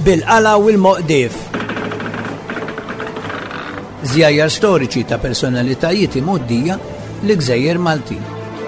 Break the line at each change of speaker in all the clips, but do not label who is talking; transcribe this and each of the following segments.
bil-qala u l-Moqdief. Żjajjar storiċi ta' personalitajiet imgħoddija l-Gżejjer Maltin.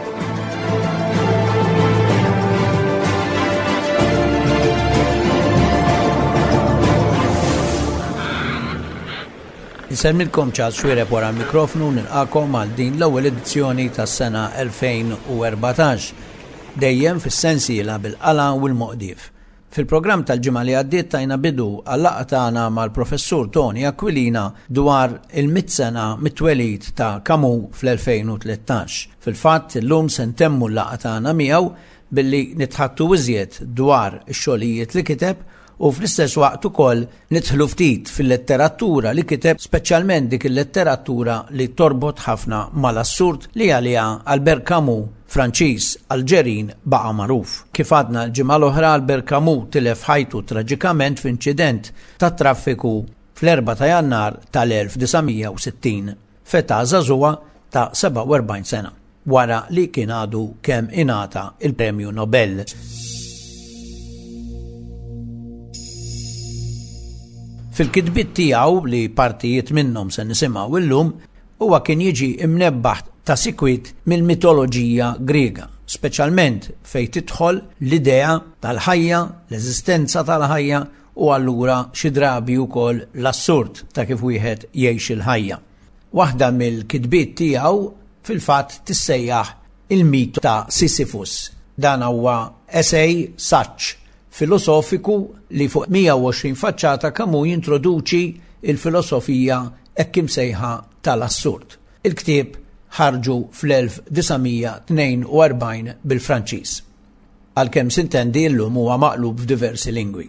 Nsemmilkom ċas xwiereb wara l-mikrofonu nilqakom għal din l-ewwel edizzjoni tas-sena 2014 dejjem fis-sensiela bil-qala u l-Moqdief. Fil-programm tal-ġimgħa li għaddiet tajna bidu għall-laqgħa tagħna mal-professur Tony Aquilina dwar il-100 sena mit-twelid ta' Camus fl-2013. Fil-fatt illum se ntemmu l-laqgħa tagħna miegħu billi nitħattu iżjed dwar ix-xogħlijiet li kiteb u fl-istess waqt ukoll nidħlu ftit fil-letteratura li kiteb, speċjalment dik il-letteratura li torbot ħafna mal-assurd li għaliha Albert Camus Franċiż Alġerin baqa' magħruf. Kif għadna l-ġimgħa l-oħra Albert Camus tilef ħajtu traġikament f'inċident ta' traffiku fl-4 ta' Jannar tal-1960 f'età żagħżugħa ta' 47 sena wara li kien għadu kemm ingħata il-Premju Nobel. Fil-kitbiet tiegħu li partijiet minnhom se nisimgħu illum huwa kien jiġi imnebbaħ ta' sikwit mill-mitoloġija Griega, speċjalment fejn tidħol l-idea tal-ħajja, l-eżistenza tal-ħajja u allura xi drabi wkoll l-assurd ta' kif wieħed jgħix il-ħajja. Waħda mill-kitbiet tiegħu fil-fatt tissejjaħ il-mitu ta' Sisyphus. Dan huwa essej saċ filosofiku li fuq 120 faċċata Camus jintroduċi il-filosofija hekk imsejħa tal-assurd. Il-ktieb ħarġu fl-1942 bil-Franċiż. Għalkemm sintendi llum huwa maqlub f'diversi lingwi.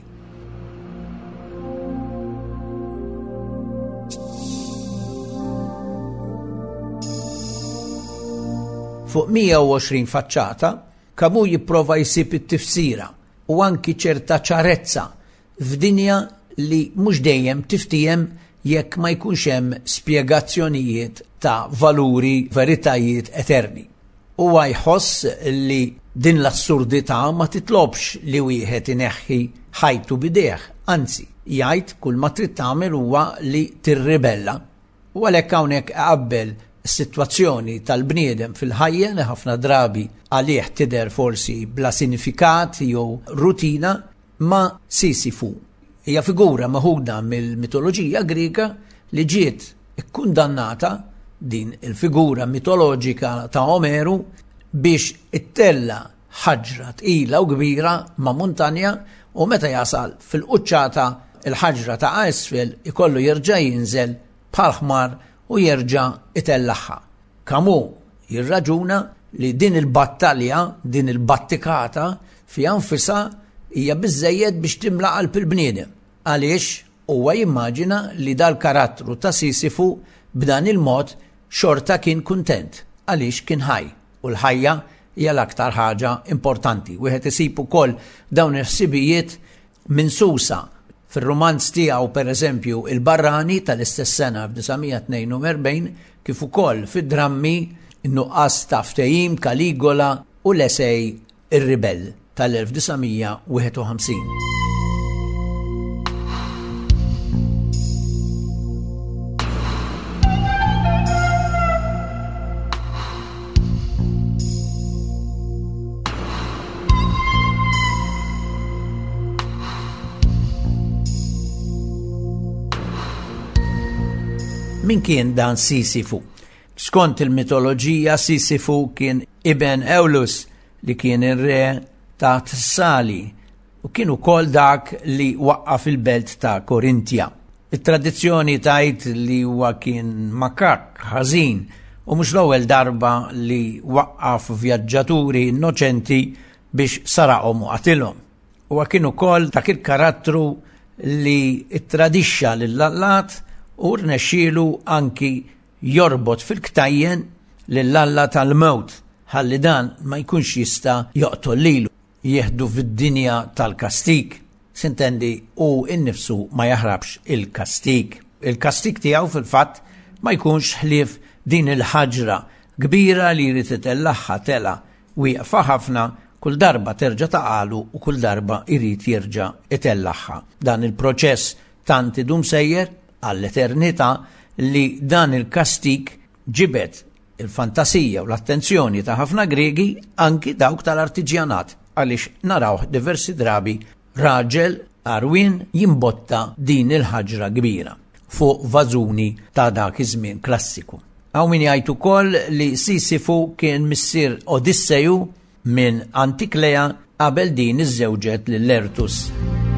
Fuq 120 faċċata Camus jipprova jsib it-tifsira u anki ċerta ċarezza f'dinja li mhux dejjem tiftijem jekk ma jkunx hemm spjegazzjonijiet ta' valuri, veritajiet eterni. Huwa jħoss li din l-assurdità ma titlobx li wieħed ineħħi ħajtu bidejh, anzi, jgħid kull ma trid tagħmel huwa li tirribella. U għalhekk hawnhekk qabbel is-sitwazzjoni tal-bniedem fil-ħajja li ħafna drabi għalih tidher forsi bla sinifikat jew rutina ma Sisifu. Hija figura maħuda mill-mitoloġija Griega li ġiet ikkundannata din il-figura mitoloġika ta' Omeru biex ittella ħaġra tqila u kbira ma' muntanja u meta jasal fil-quċċata il-ħaġra ta' isfel ikollu jerġa' jinżel bħal ħmar u jerġa' itellaħħa. Camus jirraġuna li din il-battalja, din il-battikata fi anfisha hija biżżejjed biex timla qalb il-bniedem. Għaliex huwa jimmaġina li dal-karattru ta' Sisifu b'dan il-mod xorta kien kuntent għaliex kien ħaj u l-ħajja hija l-aktar ħaġa importanti. Wieħed isib ukoll dawn il-ħsibijiet minsusa fir-romanz tiegħu pereżempju Il-Barrani tal-istess sena f'1942 kif ukoll fid-drammi In-nuqqas ta' ftehim Kaligola u l-esej Ir-Ribell tal-1951. Min kien dan Sisifu? Skont il-mitoloġija Sisifu kien Ibn Ewlus li kien ir-re ta' Tessali u kien ukoll dak li waqqaf il-belt ta' Korintja. It-tradizzjoni tgħid li huwa kien makak ħażin u mhux l-ewwel darba li waqqaf vjaġġaturi innoċenti biex saraqhom u qatilhom. Huwa kien ukoll dak il-karattru li ittradixxa lill-Allat u rnexxielu anki jorbot fil-ktajjen lill-Alla tal-mewt ħalli dan ma jkunx jista' joqtol lilu jieħdu fid-dinja tal-kastik. Sintendi u innifsu ma jaħrabx il-kastik. Il-kastik tiegħu fil-fatt ma jkunx ħlief din il-ħaġra kbira li jrid itellaħħa tela wieqfa ħafna Kull darba terġa' taqalu u kull darba irid jerġa' itellaħħa. Dan il-proċess tant idum sejjer għall-eternità li dan il-kastik ġibet il-fantasija u l-attenzjoni ta' ħafna Griegi anki dawk tal-artiġjanat għaliex narawh diversi drabi raġel arwin jimbotta din il-ħaġra kbira fuq vażuni ta' dak iż-żmien klassiku. Hawn min jgħid ukoll li Sisifu kien missier Odisseju minn Antiklea qabel din iż-żewġet lil Lertus.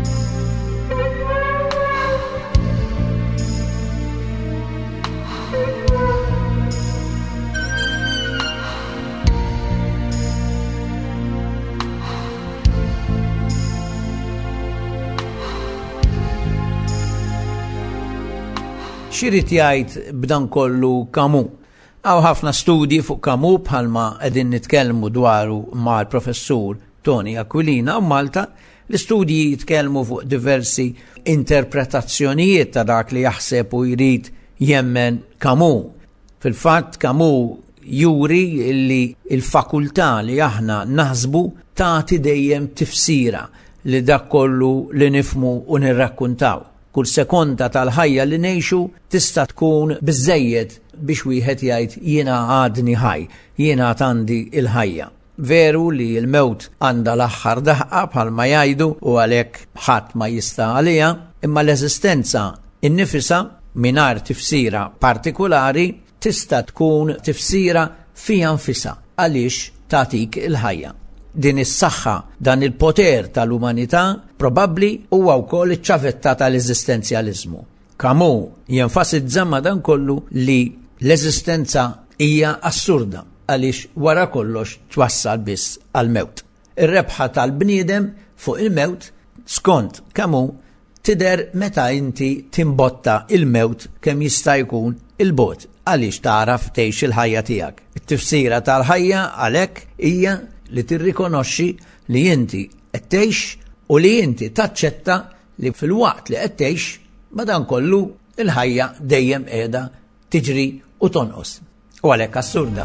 X'irid jgħid b'dan kollu Camus? Għaw ħafna studji fuq Camus bħalma qegħdin nitkellmu dwaru mal-professur Tony Aquilina u Malta. L-istudji jitkellmu fuq diversi interpretazzjonijiet ta' dak li jaħseb u jrid jemmen Camus. Fil-fatt Camus juri li il-fakultà li aħna naħsbu tagħti dejjem tifsira li dak kollu li nifmu u nirrakkuntaw. Kull sekonda tal-ħajja li ngħixu tista' tkun biżżejjed biex wieħed jgħid jiena għadni ħaj, jiena għandi il-ħajja. Veru li l-mewt għandha l-aħħar daħqa bħalma jgħidu u għalhekk ħadd ma jista' għaliha, imma l-eżistenza innifisha mingħajr tifsira partikulari tista' tkun tifsira fiha nfisha għaliex tagħtik il-ħajja. Din is-saħħa, dan il-poter tal-umanità probabbli huwa wkoll iċ-ċavetta tal-eżistenzjaliżmu. Camus jenfasizza ma dan kollu li l-eżistenza hija assurda għaliex wara kollox twassal biss għal-mewt. Ir-rebħa tal-bniedem fuq il-mewt skont Camus tidher meta inti timbotta il-mewt kemm jista' jkun il-bot għaliex taraf tgħix il-ħajja tiegħek. It-tifsira tal-ħajja għalhekk hija li tirrikonoxxi li inti qed tgħix u li inti taċċetta li fil-waqt li qed tgħix madankollu il-ħajja dejjem qiegħda tiġri u tonqos. U għalhekk assurda.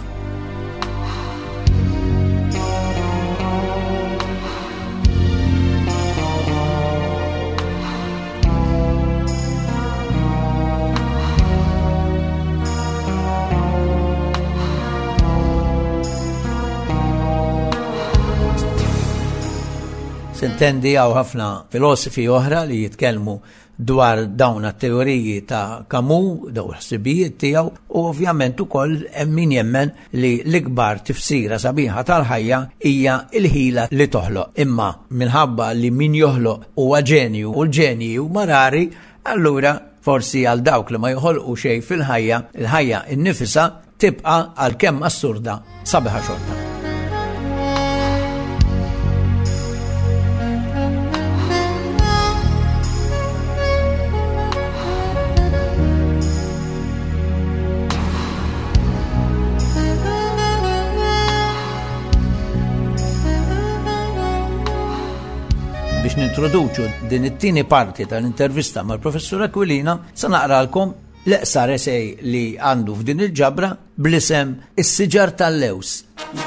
Intendi għaw ħafna filosofi oħra li jitkellmu dwar dawn at-teoriji ta' Camus, daw ħsibijiet tiegħu, u ovvjament ukoll hemm min jemmen li l-ikbar tifsira sabiħa tal-ħajja hija l-ħila li toħloq. Imma minħabba li min joħloq huwa ġenju u l-ġenji huma rari, allura forsi għal dawk li ma joħolqu xejn fil-ħajja, il-ħajja innifisha tibqa' għalkemm assurda sabiħa xorta. Biex nintroduċu din it-tieni parti tal-intervista mal-professur Aquilina, sa naqralkom l-eqsar esej li għandu f'din il-ġabra bl-isem Is-siġar tal-Lews.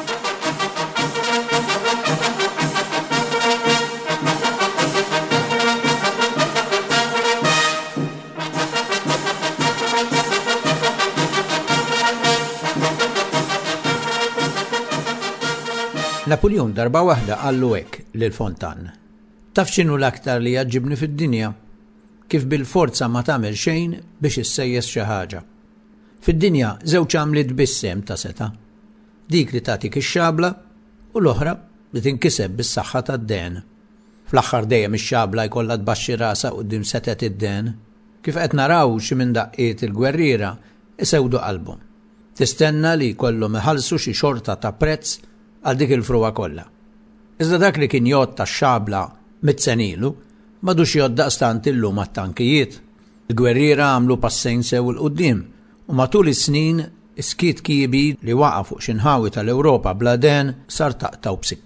Napoleon darba waħda qallu hekk lil Fontan. Taf x'inhu l-aktar li jaġġibni fid-dinja? Kif bil-forza ma tagħmel xejn biex issejjes xi ħaġa. Fid-dinja żewġ għamliet bissem ta' seta'. Dik li tagħtik ix-xabla u l-oħra li tinkiseb bis-saħħa tad-den. Fl-aħħar dejjem ix-xabla jkollha tbaxxi rasa quddiem setet id-den. Kif qed naraw xi minn daqqiet il-gwerriera isewdu qalbhom. Tistenna li jkollhom iħallsu xi xorta ta' prezz għal dik il-fruwa kollha. Iżda dak li kien jgħod tax-xabla mit-senilu madux joddaqstant illum għat-tankijiet. Il-gwerriera għamlu passejn sew il-qudiem u matul is-snin iskiet kiebi li waqa' fuq xi nħawi tal-Ewropa bla den sar taqtaw b'sikkina.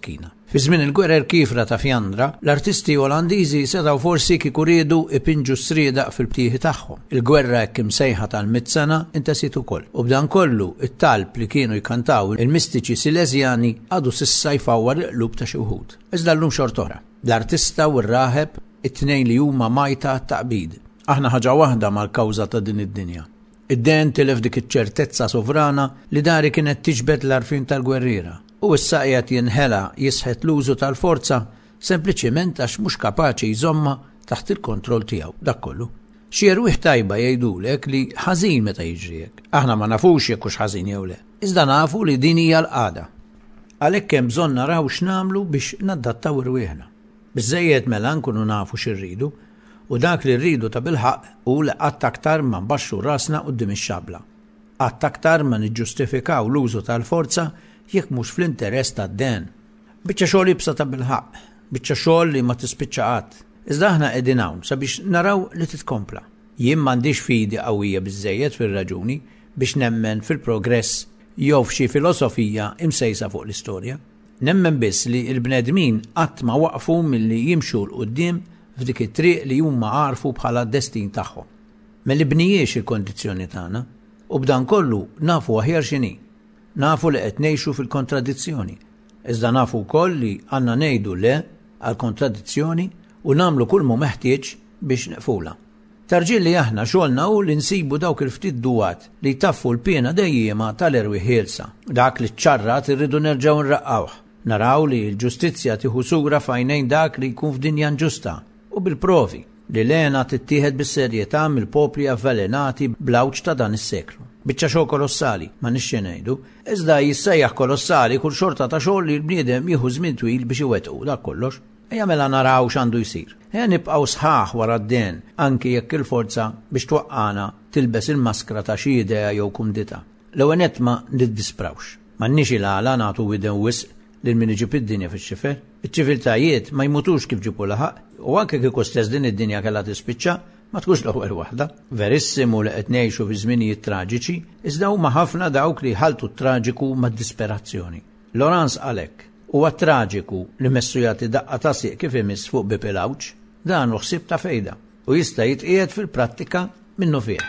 Fi żmien il-gwerer kifra ta' Fjandra, l-artisti Olandiżi setgħu forsi kieku riedu ipinġu sriedaq fil-btieħi tagħhom. Il-gwerra hekk imsejħa tal-100 sena intesit ukoll. U b'dan kollu it-talb li kienu jkantaw il-mistiċi Silesjani għadu s'issa jfawwar il-qlub ta' xi wħud. Iżda llum xort oħra. L-artista u r-raħeb it-tnejn li huma majta taqbid. Aħna ħaġa waħda mal-kawża ta' din id-dinja. Id-den tilef dik iċ-ċertezza sovrana li dari kienet tiġbed l-arfin tal-gwerriera. U issa qiegħed jinħela jisħet l-użu tal-forza sempliċiment għax mhux kapaċi jżomma taħt il-kontroll tiegħu dak kollu. Xi rwieħ tajba jgħidulek li ħażin meta jiġri hekk. Aħna ma nafux jekk hux ħażin jew le. Iżda nafu li din hija l-qagħda. Għalhekk hemm bżonn naraw x'nagħmlu biex naddattaw irwieħna. Biżżejjed mela nkunu nafu x'irridu u dak li rridu ta' bilħaq u li qatt aktar ma nbaxxu rasna quddiem ix-xabla. Qatt aktar ma niġġustifikaw l-użu tal-forza jekk mhux fl-interess tad-den. Biċċa xogħol jibsa ta' bilħaq, biċċa xogħol li ma tispiċċa qatt. Iżda aħna qegħdin hawn sabiex naraw li titkompla. Jien m'għandix fidi qawwija biżżejjed fir-raġuni biex nemmen fil-progress jew f'xi filosofija imsejsa fuq l-istorja. Nemmen biss li l-bnedmin qatt ma waqfu milli jimxu l quddiem f'dik it-triq li huma għarfu bħala d-destin tagħhom. Ma li bnijiex il-kondizzjoni tagħna u b'dan kollu nafu aħjar x'inhi. Nafu li qed ngħixu fil-kontradizzjoni. Iżda nafu wkoll li għandna ngħidu le għal kontradizzjoni u nagħmlu kull mu meħtieġ biex neqfula. Tarġiel li aħna xogħolna hu li nsibu dawk il-ftit duwat li jtaffu l-pjena dejjema tal-erwi ħielsa. Dak li ċċarrat irridu nerġgħu nraqqawh. Naraw li l-ġustizzja tieħu sura f'għajnejn dak li jkun f'dinja ġusta u bil-provi li l-għena tittieħed bis-serjetà mill-popli avvelenati bl-awġ ta' dan is-seklu. Biċċa xogħol kolossali, ma nixxi ngħidu, iżda jissejjaħ kolossali kull xorta ta' xogħol li l-bniedem jieħu żmien twil biex iwettqu dak kollox. Ejja mela naraw x'għandu jsir. Ejja nibqgħu sħaħ wara d-den anki jekk il-forza biex twaqqana tilbes il-maskra ta' xi idea jew kumdità. L-ewwel nett ma niddisprawx. M'għandniex il-għala nagħtu widen wisq lil min iġib id-dinja fix-xifer. Iċ-ċiviltajiet ma jmutux kif ġibu laħaq u anke kieku stess din id-dinja kellha tispiċċa ma tkunx l-ewwel waħda. Verissimu li qed ngħixu fi żminijiet traġiċi, iżda huma ħafna dawk li ħaltu t-traġiku mad-disperazzjoni. Laurence għalhekk huwa traġiku li messu jagħti daqqa ta' sieq kif imiss fuq bib il-awġ, dan hu ħsieb ta' fejda u jista' jitqiegħed fil-prattika minnu fih.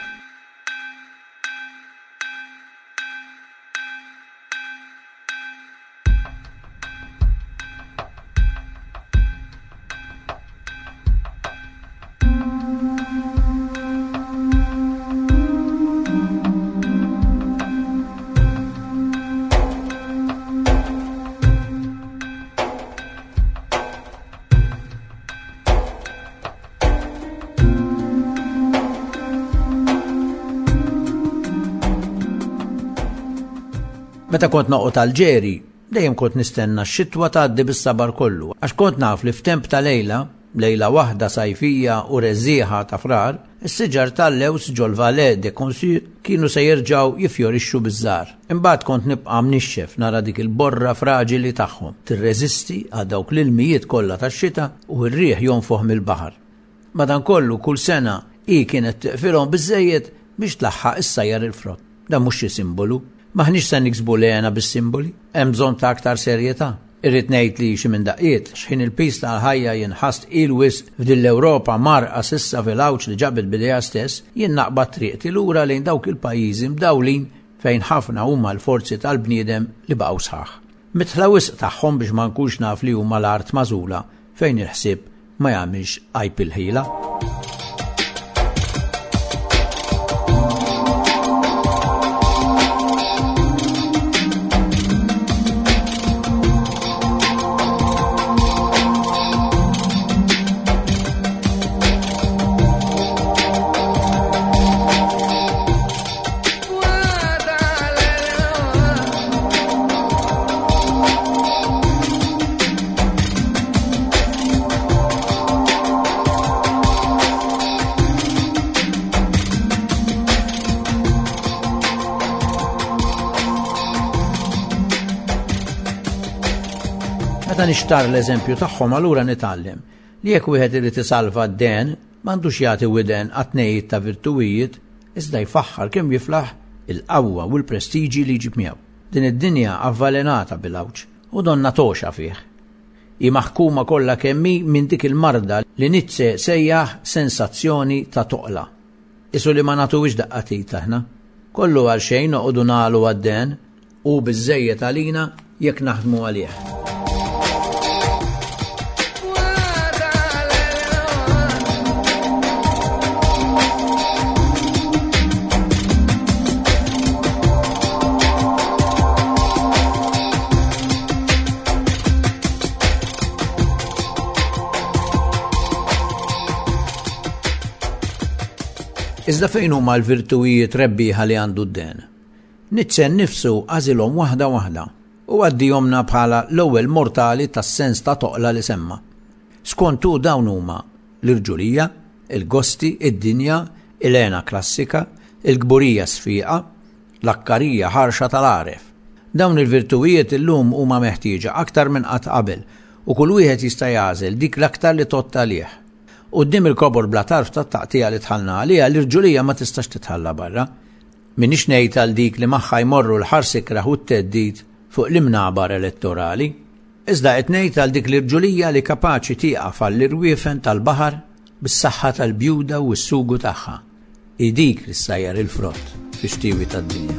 Meta kont noqgħod Alġeri, dejjem kont nistenna x-xitwa tgħaddi bis-sabar kollu, għax kont naf li f'temp ta' lejla waħda sajfija u reżieħa ta' frar, is-siġar tal-lews ġol Valet de Consul kienu se jerġgħu jifjorixxu biż-żgħar. Imbagħad kont nibqa' mnixxef nara dik il-borra fraġili tagħhom, tirreżisti għal dawk l-ilmijiet kollha tax-xita u r-riħ jonfoħ mill-baħar. Madankollu kull sena hi kienet tiqfilhom biżżejjed biex tlaħħaq is-sajjar il-frott. Dan mhux xi simbolu. Maħniex se niksbu lejna bis-simboli, hemm bżonn ta' aktar serjetà. Irrid ngħid li xi minn daqqiet x'ħin il-pis tal-ħajja jinħast il-wisq f'din l-Ewropa marqa s'issa fil-awġ li ġabet bidejha stess, jien naqbad triqti lura lejn dawk il-pajjiżi mdawlin fejn ħafna huma l-forzi tal-bniedem li baqgħu sħaħ. Mitħla wisq tagħhom biex ma nkunx naf li huma l-art magħżula fejn il-ħsieb ma jagħmilx għajb il-ħila. Meta nixtar l-eżempju tagħhom allura nitgħallem li jekk wieħed irid isalva d-den m'għandux jagħti widen għat-tnejjiet ta' virtuwijiet iżda jfaħħar kemm jiflaħ il-qawwa u l-prestiġi li jġib miegħu. Din id-dinja avvalenata bil-awġ u donna toxa fih. maħkuma kollha kemmi minn dik il-marda li Nietzsche sejjaħ sensazzjoni ta' toqla. Isu li ma nagħtuhiex daqqatit aħna. Kollu għal xejn noqogħdu nagħlu għaddejn u biżżejjed għalina jekk naħdmu għalih. Iżda fejn huma l-virtujiet rebbieħa li għandu d-den? Nietzsche nnifsu għażilhom waħda waħda u għaddihomna bħala l-ewwel mortali tas-sens ta' toqla li semma. Skontu dawn huma l-irġulija, il-gosti, id-dinja, il-għena klassika, il-gburija sfiqa, l-akkarija ħarxa tal-għaref. Dawn il-virtujiet illum huma meħtieġa aktar minn qatt qabel u kull wieħed jista' jagħżel dik l-aktar li totta għalih. Qudiem il-kobor bla tarf tat-taqtija li tħallna għaliha l-irġulija ma tistax titħalla barra. Minix ngħid għal dik li magħha jmorru l-ħarsik raħu t-teddid fuq l-imnabar elettorali, iżda qed ngħid għal dik l-irġulija li kapaċi tieqaf għall-irwiefen tal-baħar bis-saħħa tal-bjuda u s-sugu tagħha. Dik li ssajjar il-frott fix-xtiewi tad-dinja.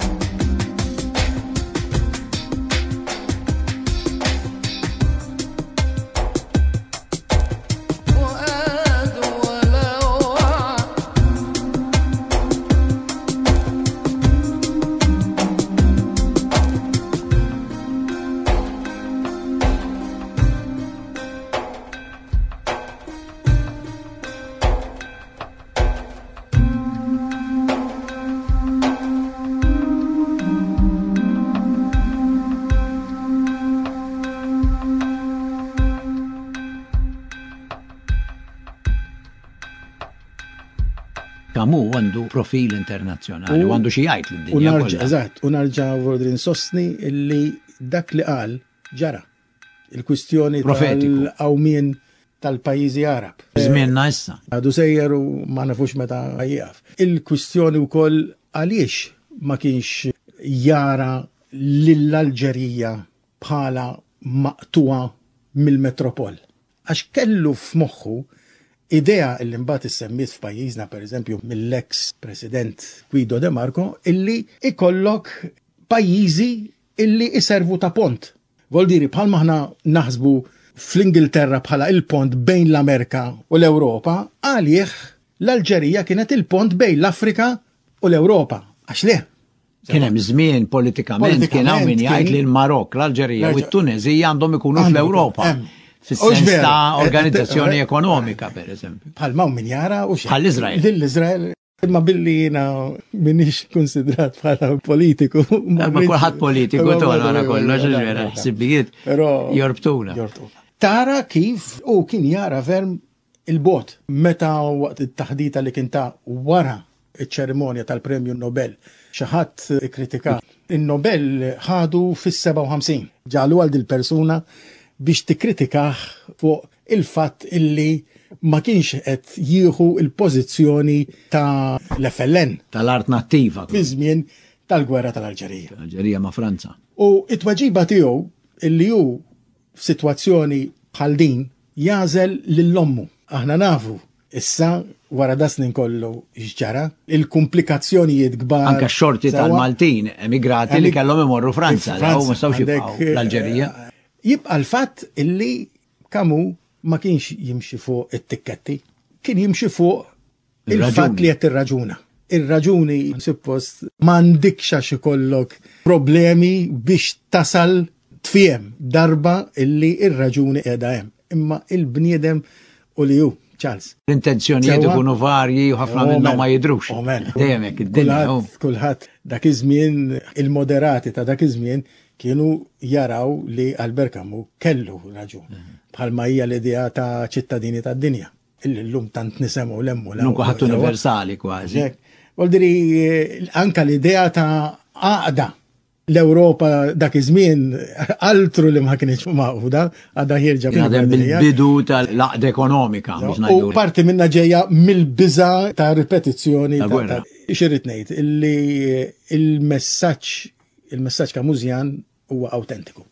Camus għandu profil internazzjonali u għandu xi jgħid lid-dinja kollha.
Eżatt, u narġa' vorri insostni illi dak li qal ġara. Il-kwistjoni tal-qawmien tal-pajjiżi Arab.
Żmienna issa.
Għadu sejjer u ma nafux meta jieqaf. Il-kwistjoni wkoll għaliex ma kienx jara lill-Alġerija bħala maqtuwa mill-metropol. Għax kellu f'moħħu idea illi mbagħad issemmiet f'pajjiżna pereżempju mill-ex President Guido De Marco illi ikollok pajjiżi illi iservu ta' pont. Voldiri bħal maħna naħsbu fl-Ingilterra bħala il-pont bejn l-Amerika u l-Ewropa, għalih l-Alġerija kienet il-pont bejn l-Afrika u l-Ewropa. Għax le?
Kien hemm żmien politikament kien hawn min jgħid li l-Marokk, l-Alġerija u t-Tunezija għandhom ikunu fl-Ewropa. Fis-sens ta' organizzazzjoni ekonomika, per eżempju.
Bħal ma' min jara u
bħal Iżrael.
L-Iżrael, imma billi jiena minix konsidrat bħala politiku.
Ma kulħadd politiku tona kollox ġvera ħsibijiet jorbtuna.
Tara kif u kien jara ferm il-bot meta waqt it-taħdita li kien ta' wara iċ-ċerimonja tal-Premju Nobel. Xi ħadd ikkritika. In-Nobel ħadu fis-57. Ġalu għal dil-persuna biex tikkritikaħ fuq il-fatt illi ma kienx qed jieħu il-pożizzjoni ta' l-FLN
tal-art nattiva
fi żmien tal-gwerra tal-Alġerija.
Alġerija ma' Franza.
U it-tweġiba tiegħu illi hu f'sitwazzjoni bħal din jażel lill-ommu. Aħna nafu issa wara da snin kollu x'ġara, il-komplikazzjonijiet kbar.
Anke x-xorti tal-Maltin emigrati li kellhom imorru Franza, u ma stawx jibqgħu l-Alġerija.
Jibqa' l-fatt illi Camus ma kienx jimxi fuq it-tikketti, kien jimxi fuq il-fatt li qed irraġuna. Ir-raġuni suppost m'għandikx għax ikollok problemi biex tasal tfiem darba illi ir-raġuni qiegħda hemm. Imma il-bniedem u li hu Charles.
L-intenzjonijiet ikunu varji u ħafna minnhom ma jidrux. Dejjem hekk id-dinja.
Kulħadd dak iż-żmien il-moderati ta' dak iż-żmien kienu jaraw li Albert Camus kellu raġun. Bħalma hija l-idea ta' ċittadini tad-dinja. Illum tant nisemgħu lemmu.
Nunku ħadd universali kważi.
Voldiri anka l-idea ta' għaqda l-Ewropa dak iż-żmien altru li ma kienx maquda għadha ħirġa
bil-bidu tal-laqda ekonomika.
U parti minna ġejja mill-biża ta' ripetizzjoni ta' xirrid ngħid illi il-messaġġ Camusian huwa autentiku.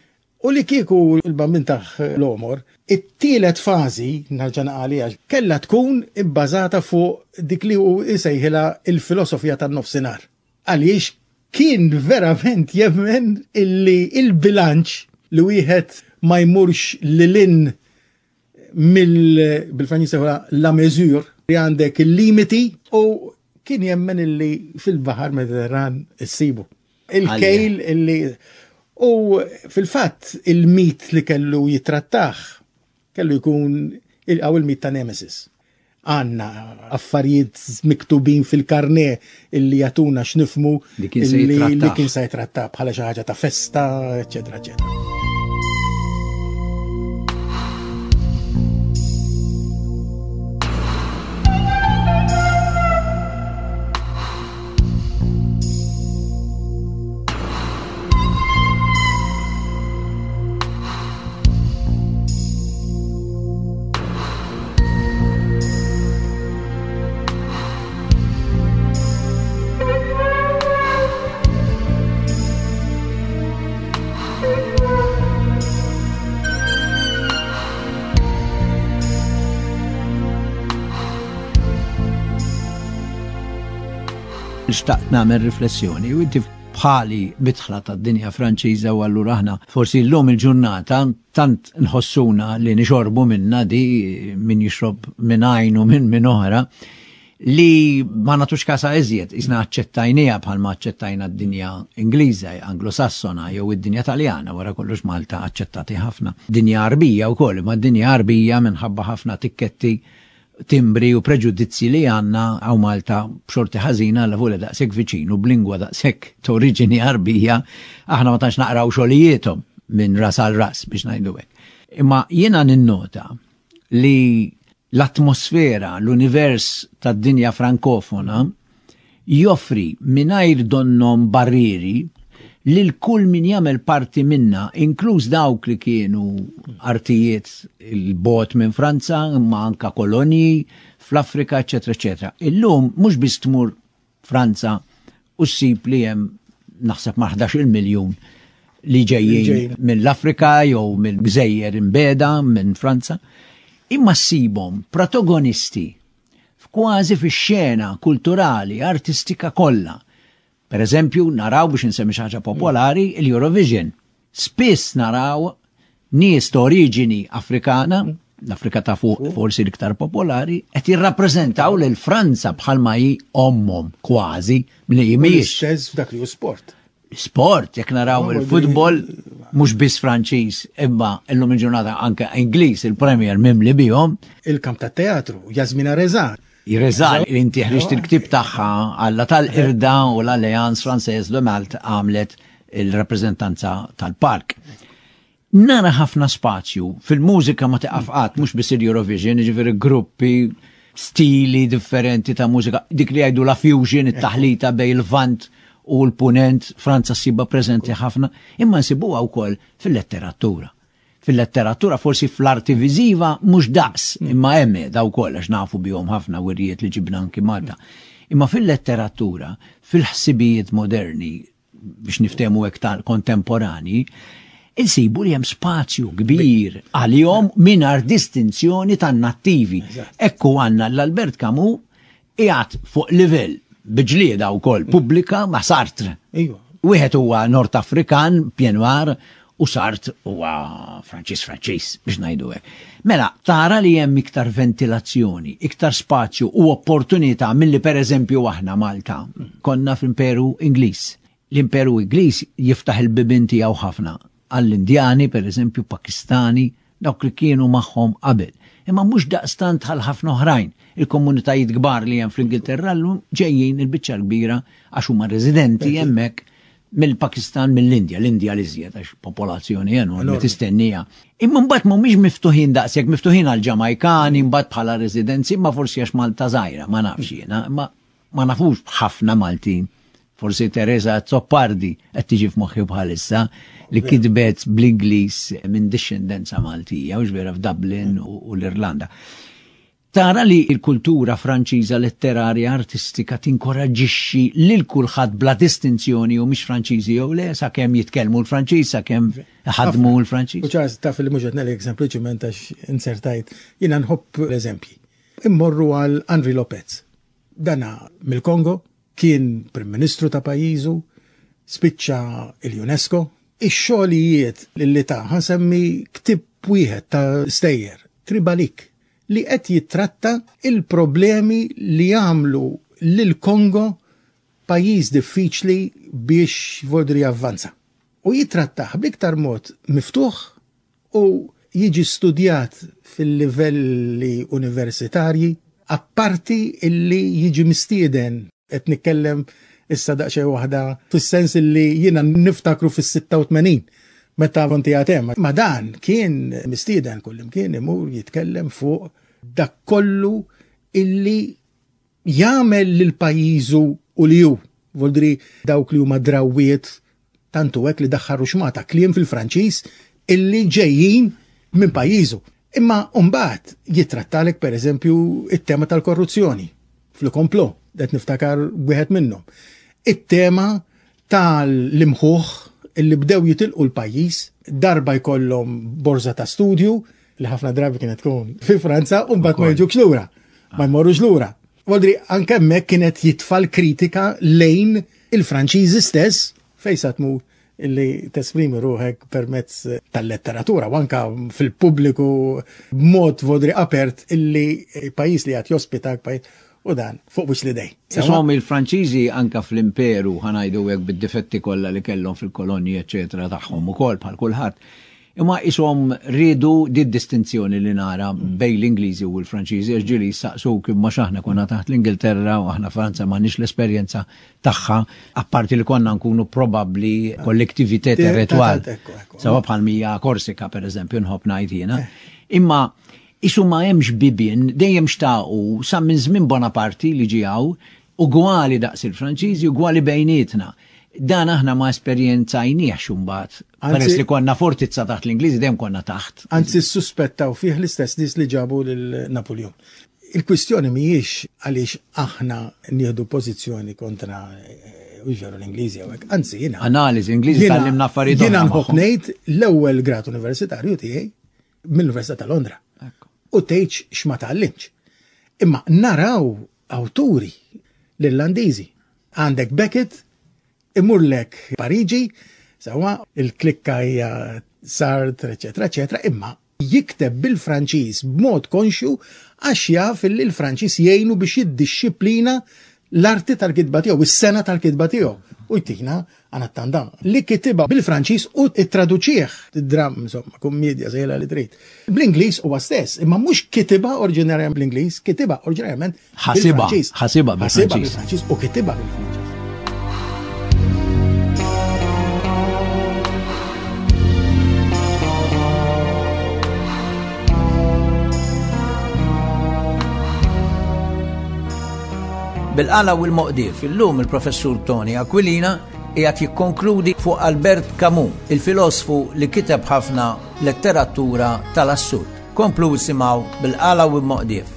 U li kieku il-bambin taħ l-omor, it-tielet fażi naġġan għalija kella tkun ibbażata fuq dik li hu isejħilha il-filosofija tan-nofsinhar. Għaliex kien verament jemmen illi il-bilanċ li wieħed ma jmurx lilin bil-Franċiż la mesure li għandek il-limiti u kien jemmen illi fil-Baħar Mediterran issibu. Il-kejl illi u fil-fatt il-mit li kellu jitrattaħ kellu jkun il-mit ta' Nemesis. Għanna affarijiet miktubin fil-karne illi jatuna x'nifmu li kien se jitrattaħ bħala xi ħaġa ta' festa, eċetera, eċetera.
Xtaqt nagħmel riflessjoni u inti bħali bitħla tad-dinja Franċiża u allura aħna forsi llum il-ġurnata tant nħossuna li nixorbu minna di min jixrob minn għajn u minn oħra li ma nagħtux kasa iżjed isna aċċettajnija bħalma aċċettajna d-dinja Ingliża, Anglosassona jew id-dinja Taljana wara kollox Malta aċċettati ħafna. Dinja Arbija wkoll, ma d-dinja Arbija minħabba ħafna tikketti timbri u preġudizzi li għanna għaw Malta b'xorti ħażina la vole daqsek viċinu b'lingwa daqsek ta' oriġini Arbija aħna ma tantx naqraw xogħlijietom minn ras għal ras biex ngħidu hekk. Imma jiena ninnota li l-atmosfera, l-univers tad-dinja frankofona joffri mingħajr donnom barrieri li l-kull min jagħmel parti minna, inkluż dawk li kienu artijiet il-bot minn Franza, ma anka kolonji fl-Afrika, eċetera, eċetera. Illum mhux biss tmur Franza u ssib li hemm naħseb ma' 11 miljun li ġejjin mill-Afrika jew mill-Gżejjer imbeda minn Franza, imma ssibhom protagonisti kważi fix-xena kulturali, artistika kollha. Per eżempju, naraw biex nsemmi xi ħaġa popolari l-Eurovision. Spiss naraw nies ta' oriġini Afrikana, l-Afrika ta' fuq forsi l-iktar popolari, qed jirrappreżentaw lil Franza bħalma hi ommhom kważi li jimiex.
Stess f'dak li hu sport.
Sport, jekk naraw il-futbol mhux biss Franċiż, imma llum il-ġurnata anke Ingliż il-Premier mimli bihom.
Il-kamp tat-teatru, Jasmina Rezan.
Jirreżal inti ħriġt il-ktib tagħha għalla tal-Irda u l-Alleanz Française de Malte għamlet il-rappreżentanza tal-park. Nara ħafna spazju fil-mużika ma teqafqat mhux biss il-Eurovision, ġifieri gruppi, stili differenti ta' mużika, dik li jgħidu la fusion, it-taħlita bejn il-vant u l-punent, Franza ssiba preżenti ħafna, imma nsibuha wkoll fil-letteratura. Fil-letteratura forsi fl-arti viżiva mhux daqs, imma hemm daw kollox nafu bihom ħafna wirrijiet li ġibna anki Malta. Imma fil-letteratura, fil-ħsibijiet moderni biex niftehmu hekk kontemporani, insibu li hemm spazju kbir għalihom mingħajr distinzjoni tan-nattivi. Ekku għandna l-Albert Camus qiegħed fuq livell biġlieda wkoll pubblika ma' Sartre. Wieħed huwa Nord Afrikan, Piennoir, u Sartre huwa Franċiż biex ngħidu hekk. Mela, tara li hemm iktar ventilazzjoni, iktar spazju u opportunità milli pereżempju aħna Malta konna fl-Imperu Ingliż. L-Imperu Ingliż jiftaħ il-bibin tiegħu ħafna għall-Indjani, pereżempju Pakistani, dawk li kienu magħhom qabel. Imma mhux daqstant għal ħafna oħrajn. Il-komunitajiet kbar li hemm fl-Ingilterra llum ġejjin il-biċċa kbira għax huma residenti hemmhekk mill-Pakistan, mill-Indja, l-Indja li żjed għax popolazzjoni enormi tistennija. Imma mbagħad mhumiex miftuħin daqshekk miftuħin għal Ġamaikani mbagħad bħala residenzi, imma forsi għax Malta żgħira, ma nafx jiena, ma nafux ħafna Maltin. Forsi Teresa Zoppardi qed tiġi f'moħħi bħalissa li kitbet bl-Ingliż minn discendenza Maltija, u ġvera f'Dublin u l-Irlanda. tara li l-kultura Franċiża letterarja artistika tinkoraġġixxi lil kulħadd bla distinzjoni u mhix Franċiżi jew le sakemm jitkellmu l-Franċiż sakemm ħadmu l-Franċiż.
U ċars taf li mhux qed ngħidlek sempliċement għax insertajt jiena nħobb l-eżempji. Immorru għal Henri Lopez. Dana mill-Kongo kien Prim Ministru ta' pajjiżu, spiċċa il-UNESCO. Ix-xogħlijiet li ta' ħansemmi ktib wieħed ta' stejjer, Tribalik, li qed jitratta il-problemi li jagħmlu lil-Kongo pajjiż diffiċli biex vodri avvanza. U jitrattaħ b'iktar mod miftuħ u jiġi studjat fil-livelli universitarji apparti illi jiġi mistieden qed nitkellem issa daqsxejn waħda fis-sens illi jiena niftakru fis-86 meta konti għatem. Ma dan kien mistieden kullimkien imur jitkellem fuq dak kollu illi jagħmel lil pajjiżu u li hu. Voldri dawk li huma drawwiet tantu hekk li daħħaru xmata kliem fil-Franċiż illi ġejjin minn pajjiżu. Imma mbagħad jitrattalek pereżempju it-tema tal-korruzzjoni fil-komplo, qed niftakar wieħed minnhom. It-tema tal-imħuħ illi bdew jitilqu l-pajjiż darba jkollhom borza ta' studju li ħafna drabi kienet tkun fi Franza u mbagħad ma jiġux lura, ma jmorrux lura. Voldri anke hemmhekk kienet jitfal kritika lejn il-Franċiżi stess fejn sa tmur illi tesprimi ruħek permezz tal-letteratura u anke fil-pubbliku b'mod vodri apert illi pajjiż li qed jospita u dan fuq biex l-idej.
Isom il-Franċiżi anka fl-imperu ħanajdu hekk bid-difetti kollha li kellhom fil-kolonji eċetera tagħhom ukoll bħal kulħadd. Imma isom ridu di distinzjoni li nara bejn l-Ingliżi u l-Franċiżi għax ġieli saqsuk imma x'aħna konna taħt l-Ingilterra u aħna Franza m'għandniex l-esperjenza tagħha apparti li konna nkunu probabbli kollettività territorjali. Sawa bħal mija Korsika pereżempju nħobb ngħid jiena. Imma isu ma hemmx bibien dejjem xtaqu sa minn żmien Bonaparti li ġiew ugwali daqs il-Franċiżi ugwali bejnietna. Dan aħna ma esperjenzajniex xumbat. Peress li konna fortizza taħt l-Ingliżi dejjem konna taħt.
Anzi suspettaw fih l-istess nies li ġabu lil Napoleon. Il-kwistjoni mhijiex għaliex aħna nieħdu pożizzjoni kontra ġeru l-Ingliżi hawnhekk. Anzi jiena.
Analiżi Ingliżi tallimna affarijiet.
Jiena nħobb ngħid l-ewwel grad universitarju tiegħi mill-Università ta' Londra. U tgħidx x'ma tgħallimx. Imma naraw awturi l-Irlandiżi. Għandek Beckett, imurlek Pariġi, sawa il-klikka hija Sartre, eċetera, eċetera, imma jikteb bil-Franċiż b'mod konxju għax jaf li l-Franċiż jgħinu biex jiddixxiplina l-arti tal-kitba tiegħu, is-sena tal-kitba tiegħu. U jtina għanattanda li kittiba bil-Franċiż u traduċieħ id-dram, insomma, kommedja sejla li trid. Bl-Ingliż huwa stess, imma mhux kittiba oriġinarjament bl-Ingliż, kittiba oriġinarjament bil-Franċiż.
Ħasiba bil-Franċiż
u kittiba bil-Franċiż.
Bil-qala u l-moqdif, illum il-professur Tony Aquilina qiegħed jikkonkludi fuq Albert Camus, il-filosfu li kiteb ħafna letteratura tal-Assur. Komplu isimgħu bil-qala u l-moqdif.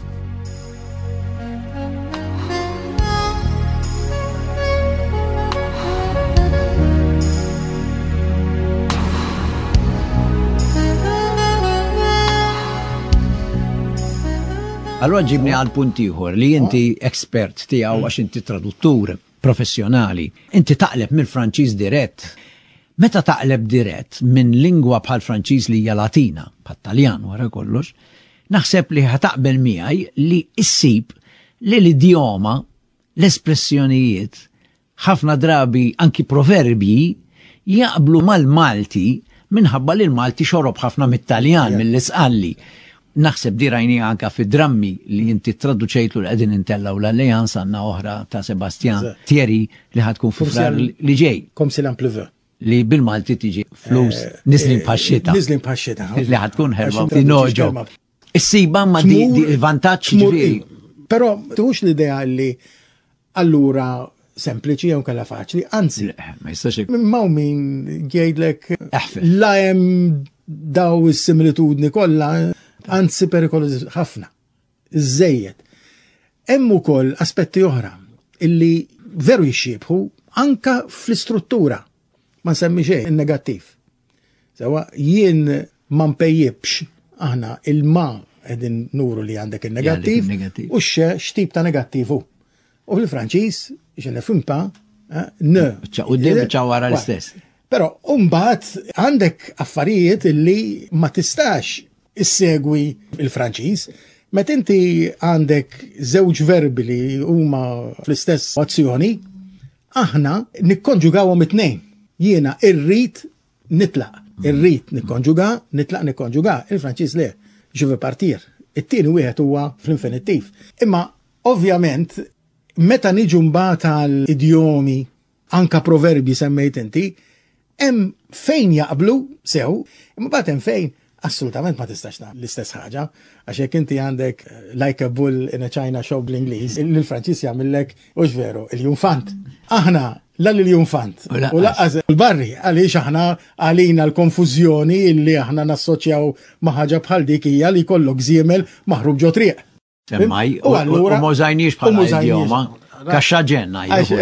Allora ġibni għal punt ieħor li inti expert tiegħu għax inti traduttur professjonali, inti taqleb mill-Franċiż dirett. Meta taqleb dirett minn lingwa bħal Franċiż li hija Latina, bħal Taljan wara kollox, naħseb li ħataqbel miegħi li issib li l-idjoma, l-espressjonijiet, ħafna drabi anki proverbi jaqblu mal-Malti minħabba li l-Malti xorob ħafna mit-Taljan mill-isqalli. Naħseb di rajni anka fi drammi li inti traduċejtu l-qegħdin intellaw l-Alleanza għandna oħra ta' Sebastian Thierry li ħadkun frar li ġej.
Kom si l'ampleveur.
Li bil-Malti tiġi flus nislin bħaxxita.
Nislin bħaxxita.
Li ħadkun herba tinoġo. Is-siba ma di vantaġġ ġifieri.
Però tuħux l-idea li allura sempliċi jew kalla faċli, anzi.
Ma jistax.
Ma' min jgħidlek la hemm daw is-similitudni kollha. Anzi perikolożi ħafna. żejjed. Hemm ukoll aspetti oħra illi veru jixxiebħu anka fl-istruttura. Ma nsemmi xejn negattiv. Sewa jien ma mpejjibx aħna il-ma qegħdin nuru li għandek il-negattiv u x'tip ta' negattiv hu. U fil-Franċiż je fimpa
ċa wara l-istess.
Però mbagħad għandek affarijiet illi ma tistax issegwi il-Franċiż. Meta inti għandek żewġ verbi li huma fl-istess azzjoni, aħna nikkonġugawhom it-tnejn. Jiena irrid nitlaq, irrid nikkonġuga, nitlaq nikkonġuga. Il-Franċiż le, je veux partir. It-tieni wieħed huwa fl-infinittiv. Imma ovvjament meta niġu mbagħad għall-idjomi anka proverbi semmejt inti, hemm fejn jaqblu sew, imma mbagħad hemm fejn assolutament ma tistax l-istess ħaġa, għax jekk inti għandek like a bull in a China shop bl-Ingliż, l-Franċiż jagħmellek hux veru, il-jumfant. Aħna l-jumfant. U laqqas il-barri, għaliex aħna għalina l-konfużjoni illi aħna nassoċjaw ma' ħaġa bħal dik hija li jkollok żiemel maħrub ġo triq.
Semmaj, u mużajniex bħala idioma, kaxxa ġenna.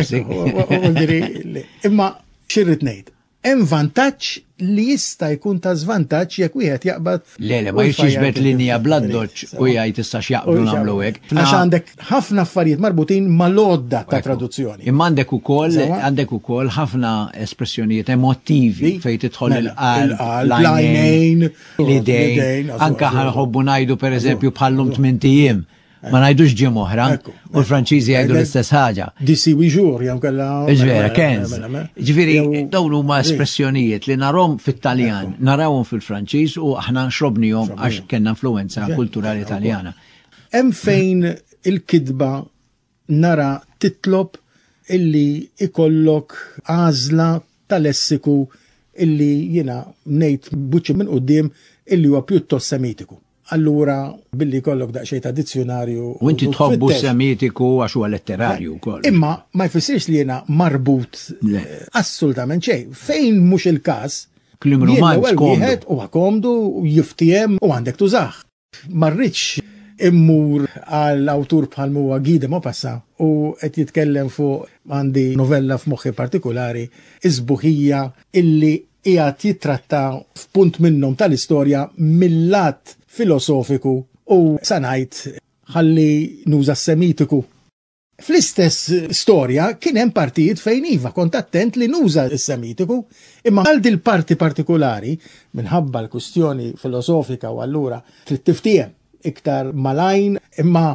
Imma xirrit ngħid, hemm vantaġġ li jista' jkun ta' żvantaġġ jekk wieħed jaqbad.
Le, ma jixtiex bet linja bladdoċ u jgħid tistax jaqblu nagħmlu hekk.
Għax għandek ħafna affarijiet marbutin mal-odda ta' traduzzjoni.
Imma għandek ukoll ħafna espressjonijiet emotivi fejn tidħol il-qalb, l-għajnejn, l-idejn. Anke ħobbu ngħidu pereżempju bħallum 8 ijiem. Ma ngħidux ġiem oħra, u l-Franċiżi jgħidu l-istess ħaġa.
Disi wiġur, jew kellha.
Iġvera, kenz. Ġifieri dawn huma espressjonijiet li narhom fit-Taljan, narawhom fil-Franċiż u aħna nxrobnihom għax kellna influenza kulturali Taljana.
Hemm fejn il-kidba nara titlob illi ikollok għażla tal-lessiku illi jiena ngħid buċċi minn quddiem illi huwa pjuttost semitiku. Allura billi kollok daqsxejn ta' dizzjonarju.
U inti tħobbu semitiku għax huwa letterarju wkoll.
Imma ma jfissirx li jiena marbut assolutament xejn. Fejn mhux il-każ.
Klim romanz
wieħed huwa komdu jiftiem u għandek tużaħ. Ma rridx immur għal awtur bħal huwa Guy de Maupassant u qed jitkellem fuq għandi novella f'moħħi partikolari isbuħija illi qiegħed jitratta f'punt minnhom tal-istorja mill-lat filosofiku u sanajt ħalli nuża semitiku. Fl-istess storja kien hemm partijiet fejn iva kont attent li nuża s-semitiku, imma għal dil parti partikolari minħabba l-kwistjoni filosofika u allura trid tiftiem iktar malajn, imma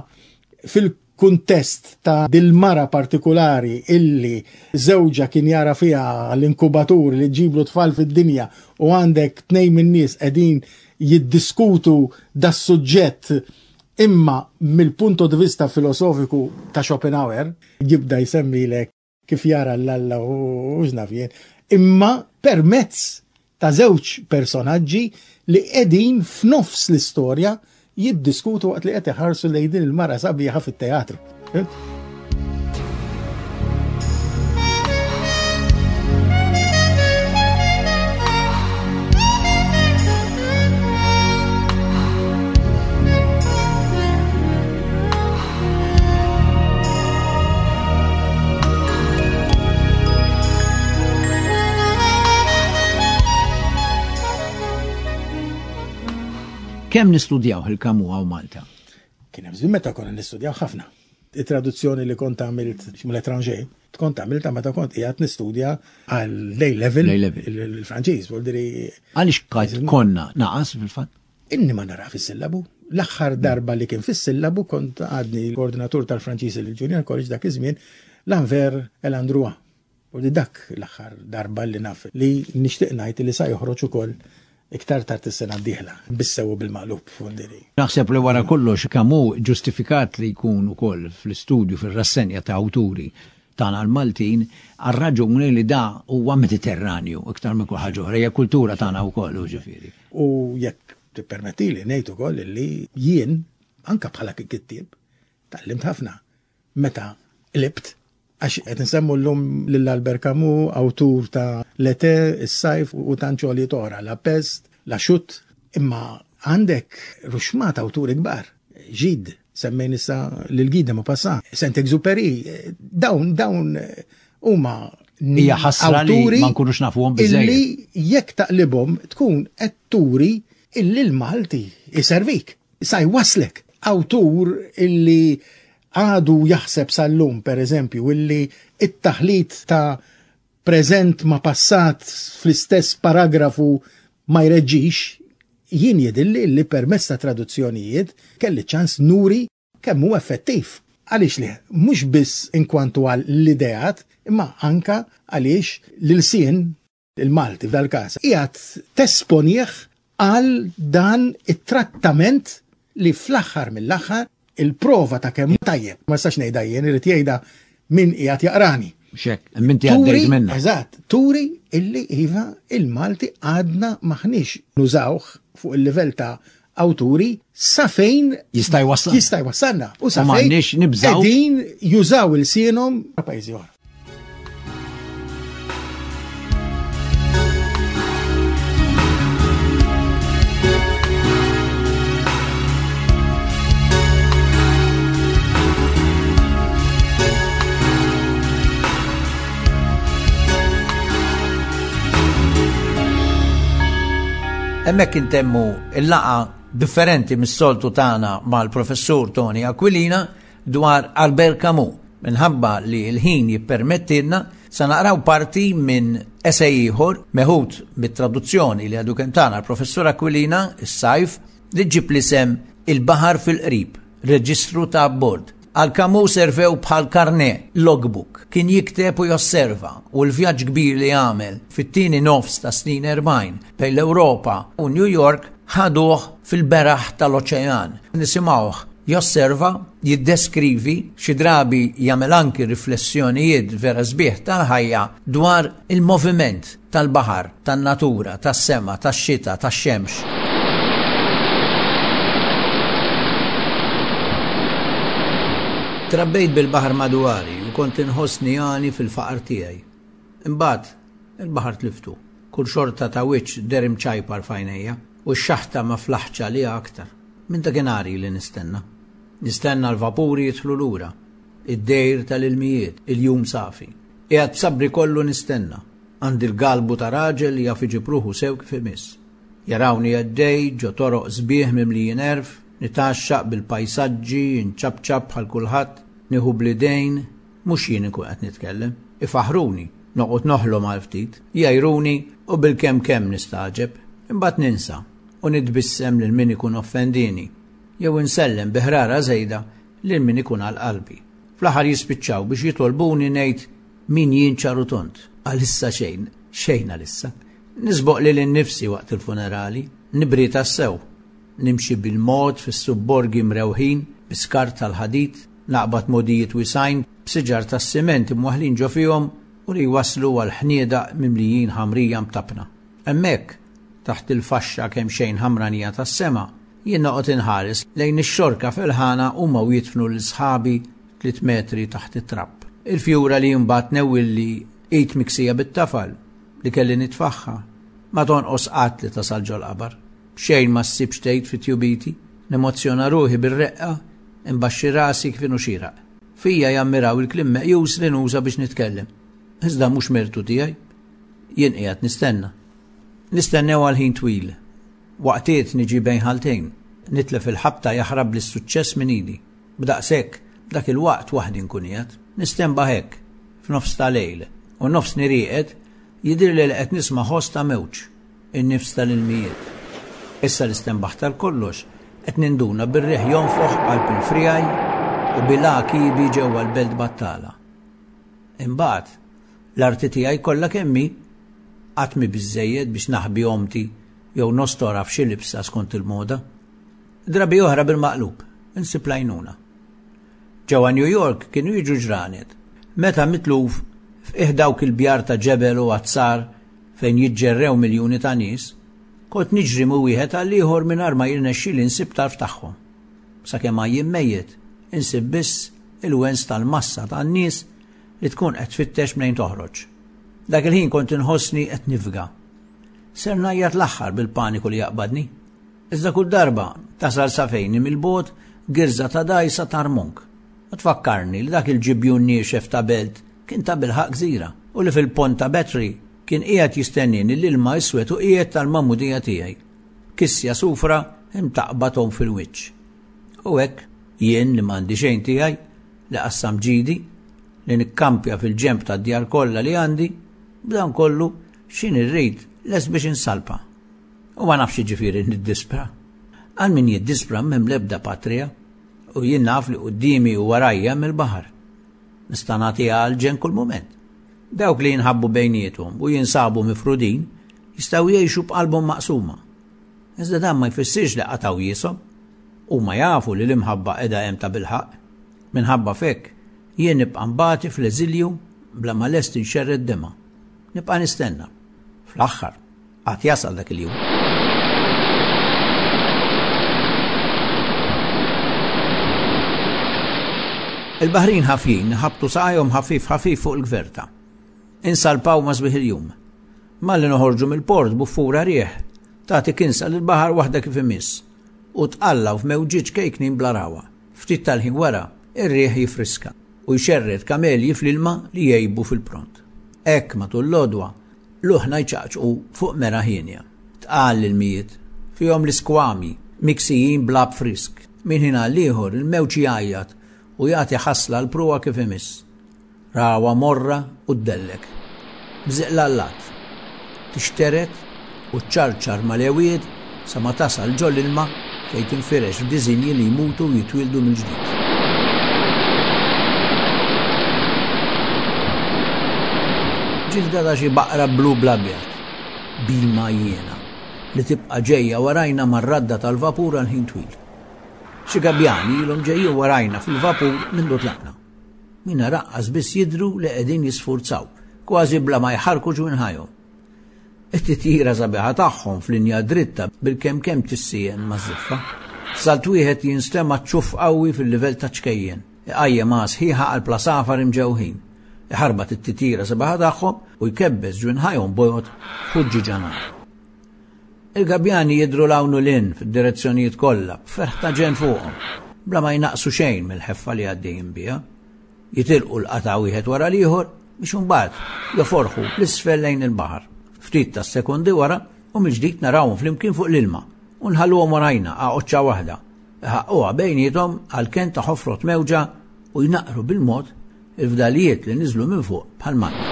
fil-kuntest ta' dil-mara partikolari illi żewġa kien jara fiha l-inkubatur li ġiblu tfal fid-dinja u għandek tnejn min-nies qegħdin jiddiskutu das suġġett imma mill-punto di vista filosofiku ta' Schopenhauer, jibda jsemmilek kif jara l-alla u x'nafjen, imma permezz ta' żewġ personaġġi li qegħdin f'nofs l-istorja jiddiskutu waqt li qed iħarsu lejn din il-mara sabiħa fit-teatru.
Kemm nistudjaw il-Camus għaw Malta?
Kien hemm żmien meta konna nistudjaw ħafna. Il-traduzzjoni li kont għamilt mill-etranger, kont għamilta meta kont qiegħed nistudja għal A-level il-Franċiż, vuol dire.
Għaliex konna naqas fil-fatt?
Inni ma nara fis-sillabu. L-aħħar darba li kien fis-sillabu kont għadni l-koordinatur tal-Franċiż il-Junior College dak iż-żmien l-Anver El-Andrua. U dak l-aħħar darba li naf li nixtieq ngħid li sa joħroġ ukoll iktar tard is-sena d-dieħla, bissew bil-maqlub fundiri.
Naħseb li wara kollox Camus ġustifikat li jkun ukoll fl-istudju fir-rassenja ta' awturi tagħna l-Maltin għar-raġuni li da huwa Mediterranju iktar minn kull ħaġa oħra, hija kultura tagħna wkoll ġifieri.
U jekk tippermettili ngħid ukoll li jien anke bħala kittieb tallimt ħafna meta qlibt għax qed nsemmu llum lill-Albert Camus awtur ta' L-Ete, is-Sajf u tanċoli toħra, La Pest, La Xut, imma għandek ruxmat awturi kbar, Gide, semmejn issa l-gida ma passa. Saint-Exupéry, dawn huma
hija ħasra li ma nkunux nafuhom biżejjed.
Illi jekk taqlibhom tkun qed turi illi l-Malti iservik. Sa jwaslek awtur illi għadu jaħseb sal-lum, per eżempju, illi it-taħlit ta' preżent ma passat fl-istess paragrafu ma jreġġix, jien jedilli li permezz ta' traduzzjonijiet kelli ċans nuri kemm hu effettiv. Għaliex li mhux biss inkwantu għal l-ideat, imma anka għaliex l-sien il-Malti f'dal-każ qiegħed tesponih għal dan it-trattament li fl-aħħar mill-aħħar il-prova ta' kemm tajjeb. Ma stax ngħidha jien irid jgħidha min qiegħed jaqrani.
Xek, minn tiegħek minna.
Eżatt, turi illi iva il-Malti għadna maħniex nużawh fuq il-livell ta' awturi sa fejn
jista'
jwassalna. U sa fejn
nibżaw
qegħdin jużaw il-sienhom ta' pajjiżi oħra.
Hemmhekk intemmu il-laqa differenti mis-soltu tagħna mal-professur Tony Aquilina dwar Albert Camus. Minħabba li l-ħin jippermettilna sa naqraw parti minn essej ieħor meħud bit-traduzzjoni li għadu kemm tagħna l-professur Aquilina is-sajf li ġib li sem Il-Baħar fil-Qrib, reġistru ta' abbord. Għal Camus servew bħal karne, logbook, kien jikteb u josserva u l-vjaġġ kbir li għamel fit-tieni nofs ta' snin 40 bejn l-Ewropa u New York ħaduh fil-beraħ tal-oċean. Nisimgħuh josserva, jiddeskrivi, xi drabi jagħmel anki riflessjonijiet vera sbieħ tal-ħajja dwar il-moviment tal-baħar, tan-natura, tas-sema, tax-xita, tax-xemx. Trabbejt bil-baħar madwari u kont inħossni għani fil-faqar tiegħi. Imbagħad il-baħar tliftu. Kull xorta ta' wiċċ derim ċajpar fajnejja u x-xaħta ma flaħċa li aktar. Min ta' genari li nistenna. Nistenna l-vapuri jidħlu lura, id-dejr tal-ilmijiet, il-jum safi. Qiegħed b'sabri kollu nistenna. Għandi l-galbu ta' raġel jaf iġibruħu sew kif imiss. Jarawni għaddej ġo toroq sbieħ mimlijin nerv, nitaxxaq bil-pajsaġġi, nċabċab bħal kulħadd, nieħu blidejn, mhux jien ikun qed nitkellem, ifaħruni, noqgħod noħlom għal ftit, jgħajruni u bil-kemm nistaġeb, imbagħad ninsa u nitbissem lil min ikun offendini, jew insellem biħrara żejda lil min ikun għal qalbi. Fl-aħħar jispiċċaw biex jitolbuni ngħid min jien ċarutont, għalissa xejn għalissa. Nisboq lil innifsi waqt il-funerali, nibri tassew. Nimxi bil-mod fis-subborgi mrewħin, biskart tal-ħadid, naqbad modijiet wisajn, b'siġar tas-siment imwaħlin ġo fihom u li waslu għal ħnieda mimlijin ħamrija mtabna. Hemmhekk, taħt il-faxxa kemm xejn ħamranija tas-sema, jien noqgħod inħares lejn ix-xorka fil-ħana huma jitfnu l-sħabi 3 metri taħt it-trapp. Il-fjura li mbagħad newwilli qiegħed miksija bit-tafal li kelli nitfaħħa ma tonqos qatt li tasal ġol qabar. Xejn ma ssib xtejt fit-tjubiti, nemozzjona ruħi bir-reqqa, imbaxxi rasi kif inhu xieraq. Fija jammiraw il-kliem meqjus li nuża biex nitkellem. Iżda mhux mertu tiegħi. Jien qiegħed nistenna. Nistennew għal ħin twil. Waqtiet niġi bejn ħaltejn, nitlef il-ħabta jaħrab li s-suċċess minn idi. B'daqshekk, dak il-waqt waħdi nkun qiegħed, nistemba hekk, f'nofs ta' lejl, u nofs nirieqed jidhirli li qed nisma' ħoss ta' mewġ, in-nifs tal-ilmijiet. Issa l-istembaħ tal-kollox qed ninduna bir-riħ jonfoħ qalb il-frijaj u bil-aki ġewwa l-belt battala. Imbagħad l-arti tiegħi kollha kemmi qatt mi biżżejjed biex naħbi omti jew nostora f'xi libsa skont il-moda. Drabi oħra bil-maqlub, insib lajnuna. Ġewwa New York kienu jiġu ġranet. Meta mitluf f'ih dawk il-bjar ta' ġebel u azzar fejn jiġġerrew miljuni ta' nies, kont niġri mu wieħed għal ieħor mingħajr ma jirnexxieli insib tarf tagħhom. Sakemm ma jimmejjed, insib biss il-wens tal-massa tan-nies li tkun qed tfittex mejn toħroġ. Dak il-ħin kont inħossni qed nifga. Ser ngħajjat l-aħħar bil-paniku li jaqbadni. Iżda kull darba tasal sa fejn mill-bogħod girza ta' dajsa tarmunk. Ma tfakkarni li dak il-ġibjun niexef ta' belt kien ta' bilħaq gżira u li fil-pont ta' Betri kien qiegħed jistennini l-ilma iswed u qiegħed tal-mammudija tiegħi. Kissja sufra imtaqbathom fil-wiċċ. U hekk jien li m'għandi xejn tiegħi li qassam ġidi li nikkampja fil-ġemp tad-djar kollha li għandi b'dan kollu x'in irrid les biex insalpa. U ma nafx ġifieri niddispra. Għal min jiddispra m'hemm l-ebda patrija u jien naf li qudiemi u warajja mill-baħar. Nista' nagħtiha għal-ġen kull mument. Dawk li jinħabbu bejniethom u jinsabu mifrudin jistgħu jgħixu b'qalbhom maqsuma. Iżda dan ma jfissirx li qataw jishom huma jafu li l-imħabba qiegħda hemm ta' bilħaq. Minħabba fekk jien nibqa' mbagħti fl-eżilju bla ma lest inxerred dema. Nibqa' nistenna. Fl-aħħar qatt jasal dak il-jum. Il-baħrin ħafjin ħabtu saqajhom ħafif fuq il-gverta. Insalpaw ma sbieħ il-jum. Malli noħorġu mill-port buffura rieħ tagħti kinsa lill-baħar waħda kif imiss u tqallaw f'mewġiġ kejknin bla rawa. Ftit tal-ħin wara ir-rieħ jifriska u jxerred kamelji fl-ilma li jgħibu fil-pront. Hekk matul l-għodwa luħna jċaqċqu fuq mera ħienja. Tqal il-mijiet fihom l-iskwami miksijin blab frisk. Min ħina l-ieħor il-mewġ jgħajjat u jagħti ħasla l-pruwa kif imiss. Rawa morra u ddellek. Bżiq l-allat. Tixteret u ċarċar mal-ewied sa ma tasal ġol ilma fejn tinfirex f'diżinji li jmutu u jitwildu mill-ġdid. Ġilda ta' xi baqra blu bl-abjad, bima jiena, li tibqa' ġejja warajna mar-radda tal-vapur għal ħin twil. Xi gabjani ilhom ġejjin warajna fil-vapur mindu tlaqna. Mina raqqas biss jidhru li qegħdin jisfurzaw, kważi bla ma jħarku ġwinħajhom. It-titjira sabiħa tagħhom f'linja dritta bil-kemm tissien maż-żiffa. Salt wieħed jinstema' ċuff qawwi fil-livell ta' ċkejjen. Iqajjem ma' sħiħa għal plasafar imġewħin. Iħarbat it-titjira sabiħa tagħhom u jkebbeż ġwinħajhom bojgħod ħuġġi ġanar. Il-gabjani jidhru lawnu lin fid-direzzjonijiet kollha b'ferħ ta' ġen fuqhom, bla ma jnaqsu xejn mill-ħeffa li għaddejjin biha. Jitilqu l-qata' wieħed wara l-ieħor biex imbagħad joforħu l-isfel lejn il-baħar. Ftit ta' sekundi wara u mill-ġdid narawhom flimkien fuq l-ilma u nħalluhom warajna għaqoċċa waħda. Iħaqquha bejniethom għalkemm ta' ħofrot mewġa u jnaqru bil-mod il-fdalijiet li niżlu minn fuq bħal manna.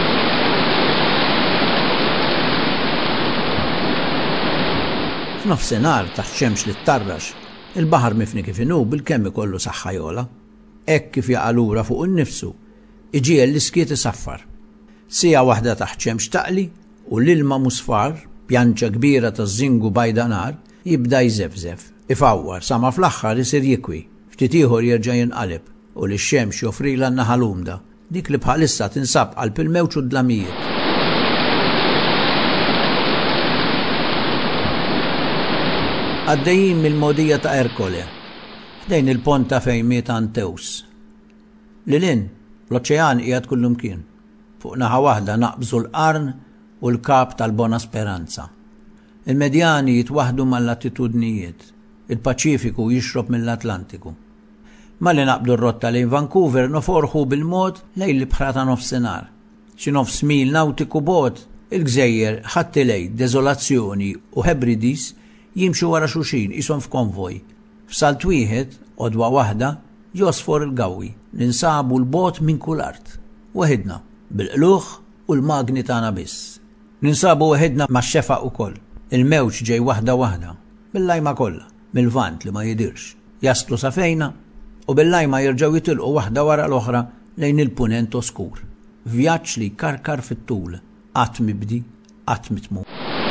F'nofsinhar taħt xemx li ttarrax, il-baħar mifni kif inhu bil-kemm ikollu saħħajola. Hekk kif jaqa' lura fuq innifsu, iġiel l-iskiet isaffar. Sija waħda taħt xemx taqli u l-ilma musfar, pjanċa kbira ta' żingu bajdanar, jibda jżefżef. Ifawwar sa ma fl-aħħar isir jikwi, ftit ieħor jerġa' jinqaleb u li x-xemx joffrila n-naħa l-umda, dik li bħalissa tinsab qalb il-mewġ u d-dlamijiet. Għaddejjin mill-modija ta' Erkole, ħdejn il-pont ta' fejn miet Anteus. Lilin, l-oċean qiegħed kullumkien. Fuq naħa waħda naqbżu l-qarn u l-kap tal-Bona Speranza. Il-medjani jitwaħdu mal-latitudnijiet, il-Paċifiku jixrob mill-Atlantiku. Malli naqbdu r-rotta lejn Vancouver noforħu bil-mod lejn l-ibħra ta' nofsinhar. Xi nofs mil nawtiku bogħod, il-gżejjer ħattilej, deżolazzjoni u Hebrides jimxu wara xuxin ishom f'konvoj. F'salt wieħed, odwa waħda, josfor il-gawwi, ninsabu l-bot minn kull art. Waħedna, bil-qluħ u l-magni tagħna biss. Ninsabu waħedna max-xefaq ukoll. Il-mewġ ġej waħda, bil-lajma kollha, mill-vant li ma jidirx. Jaslu sa fejna u bil-lajma jerġgħu jitilqu waħda wara l-oħra lejn il-punent oskur. Vjaġġ li karkar fit-tul, qatt mibdi, qatt mitmum.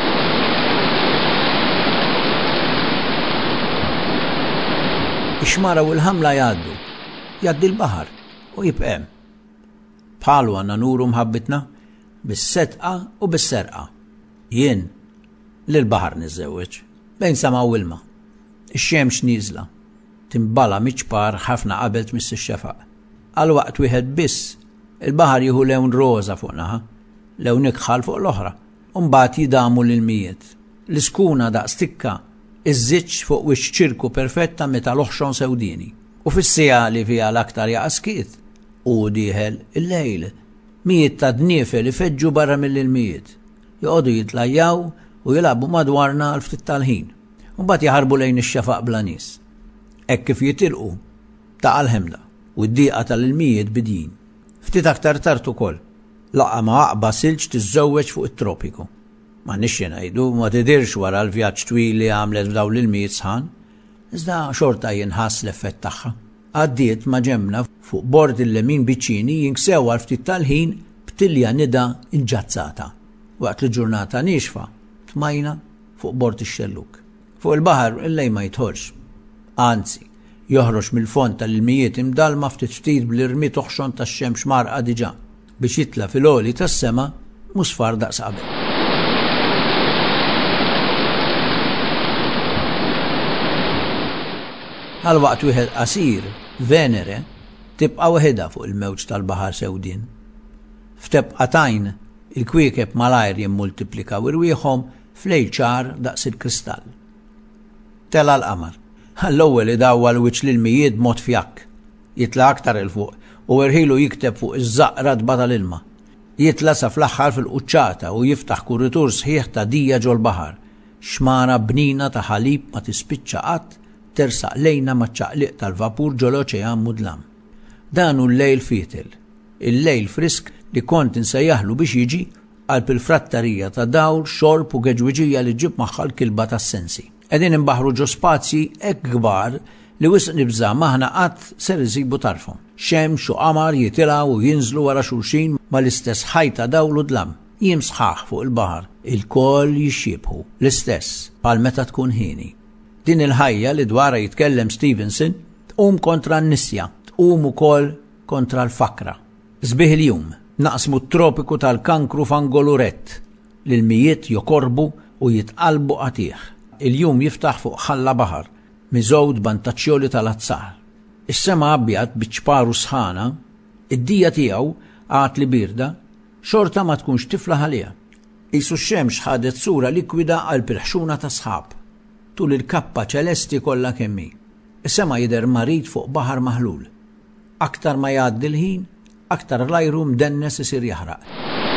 Ix-xmara u l-ħamla jgħaddi l-baħar u jibqem. Bħalu għandna nuru mħabbitna bis-setqa u bis-serqa. Jien lill-baħar niżżewweġ bejn sama u ilma. Ix-xemx nieżla timbala miċpar ħafna qabel tmiss ix-xefaq. Għal waqt wieħed biss il-baħar jieħu lewn roża fuq naħa, lewn ikħal fuq l-oħra, u mbagħad jidamu l-mijiet. L-iskuna daqs tikka iż-żiġġ fuq wix ċirku perfetta meta l-oħxon sewdieni. U fis-sija li fiha l-aktar jaqaskiet u dieħel il-lejl. Mijiet ta' dniefel ifeġġu barra mill-ilmijiet. Joqogħdu jitlajjaw u jilagħbu madwarna għal ftit tal-ħin. U mbagħad jaħarbu lejn ix-xafaq bla nies. Hekk kif jitilqu ta' l-ħemda u d-dieqa tal-ilmijiet bidjin. Ftit aktar tard ukoll laqgħa ma' aqba silġ tiżżewweġ fuq it-tropiku. Ma nixxi ngħidu ma tidirx wara l-vjaġġ twil li għamlet f'dawn l-ilmijiet sħan, iżda xorta jinħass l-effett tagħha. Għaddiet ma' ġemna fuq bord il-lemin biċċini jinksew għal ftit tal-ħin b'tilja nida inġazzata. Waqt li ġurnata nixfa tmajna fuq bord ix-xelluk. Fuq il-baħar il-lejl ma jitħolx. Anzi, joħroġ mill-fond tal-ilmijiet imdalma ftit bl-irmiet oħxon tax-xemx marqa diġà biex jitla fil-għoli tas-sema musfar daqs qabel. Għal waqt wieħed qasir, Venere tibqa' waħedha fuq il-mewġ tal-Baħar Sewdien. F'tebqatajn il-kwiekeb malajr jimmultiplikaw irwieħhom f'lejl ċar daqs il-kristall. Tela l-qamar. L-ewwel idawwa l-wiċċ l-ilmijiet b'mod fjakk. Jitla aktar il fuq u werħilu jikteb fuq iż-żaqra dba tal-ilma. Jitla sa fl-aħħar fil-quċċata u jiftaħ kuritur sħiħ ta' dija ġol-baħar. Xmara bnina ta' ħalib ma tispiċċa qatt tersaq lejna maċ-ċaqliq tal-vapur ġol-oċean mudlam. Dan hu l-lejl fietel. Il-lejl frisk li kont insejjaħlu biex jiġi qalb il-frattarija ta' dawl, xorb u geġwiġija li ġib magħha l-kilba tas-sensi. Qegħdin imbaħru ġo spazji hekk kbar li wisq nibża maħna qatt ser isibu tarfhom. Xemx u qamar jitilgħu u jinżlu wara xulxin mal-istess ħajta dawl u dlam. Jiem sħaħ fuq il-baħar, il-koll jixxiebħu l-istess bħal meta tkun ħieni. Din il-ħajja li dwarha jitkellem Stevenson tqum kontra n-nisja, tqum ukoll kontra l-fakra. Sbieħ il-jum naqsmu t-tropiku tal-kankru f'angolurett l-ilmijiet jokorbu u jitqalbu qatih. Il-jum jiftaħ fuq ħalla baħar, miżgħud bantaċċjoli tal-azzar. Is-sema abjad biċċparu sħana, id-dija tiegħu għad li birda, xorta ma tkunx tifla ħalija. Qisu x-xemx ħadet sura likwida għal pilħxuna ta' sħab, tul il-kappa ċelesti kollha kemm hi. Is-sema jidher marid fuq baħar maħlul. Aktar ma jgħaddi l-ħin, aktar l-ajru mdennes isir jaħraq.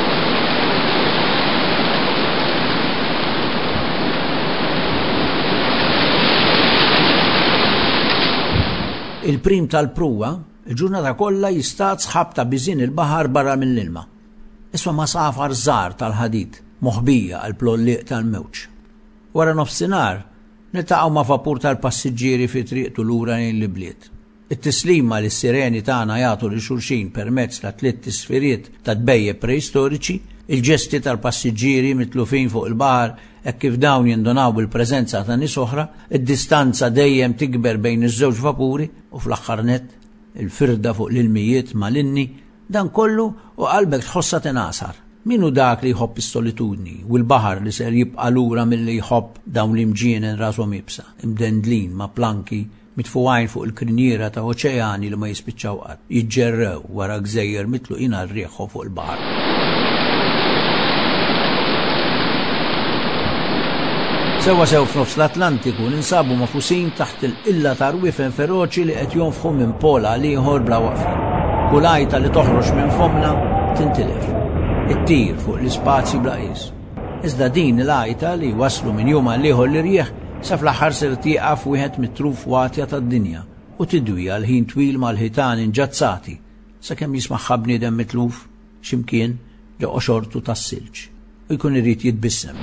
Il-prim tal-pruwa, il-ġurnata kollha jistat sħab ta' biżin il-baħar barra mill-ilma. Iswa ma safar żgħar tal-ħadid, moħbija għal plolliq tal-mewġ. Wara nofsinhar, niltaqgħu ma' vapur tal-passiġġieri fi triqtu lura lejn l-bliet. It-tislima li s-sireni tagħna jagħtu li xulxin permezz ta' tliet tisfiriet ta' tbejjeb preistoriċi, il-ġesti tal-passiġġieri mitlufin fuq il-baħar hekk kif dawn jindunaw bil-preżenza ta' nies oħra, id-distanza dejjem tikber bejn iż-żewġ vapuri u fl-aħħar nett il-firda fuq l-ilmijiet mal-inni, dan kollu u qalbek tħossa tinasar. Minu dak li jħobb is-solitudni u l-baħar li ser jibqa' lura milli jħobb dawn l-imġienen rashom ibsa, imdendlin ma' planki mitfuqajn fuq il-krinjiera ta' oċeani li ma jispiċċaw qatt, jiġġerrew wara gżejjer mitluqin għal rieħħu fuq il-baħar. Sewa sew f'nofs l-Atlantiku ninsabu mafusin taħt il-qilla ta' rwiefen feroċi li qed jonfħu minn pola li ieħor bla waqfa. Kull għajta li toħroġ minn fomna tintilef. Ittir fuq l-ispazji bla qis. Iżda din l-għajta li waslu minn jum għal ieħor li rieħ sa fl-aħħar ser tieqaf wieħed mit-truf watja tad-dinja u tidwija l-ħin twil mal-ħitan inġazzati sakemm jismagħha bniedem mitluf x'imkien ġo qoxortu tas-silġ u jkun irid jitbissem.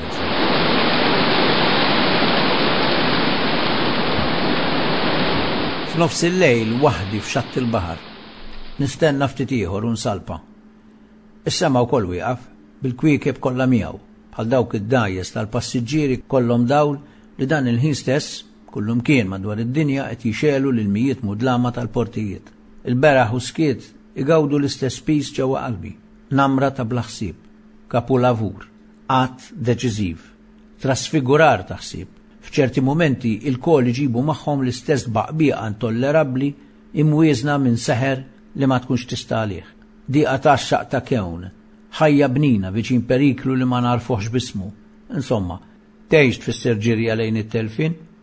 F'nofs il-lejl waħdi f'xatt il-baħar. Nistenna ftit ieħor u nsalpa. Is-sema wkoll wieqaf bil-kwiekeb kollha miegħu bħal dawk id-dajjes tal-passiġġieri kollhom dawl li dan il-ħin stess kullum kien madwar id-dinja qed jixelu l-ilmijiet mudlama tal-portijiet. Il-beraħ u skiet igawdu l-istess pis ġewwa qalbi. Namra ta' bla ħsieb, kapulavur, qatt deċiżiv, trasfigurar ta' ħsieb. F'ċerti momenti il-kol iġibu magħhom l-istess baqbieqa intollerabbli imwiesna minn seħer li ma tkunx tista' għalih. Dieqa taxxaq ta' kewn, ħajja bnina viċin periklu li ma narfuħx bismu. Insomma, tgħix tfisser ġirja lejn it-telfin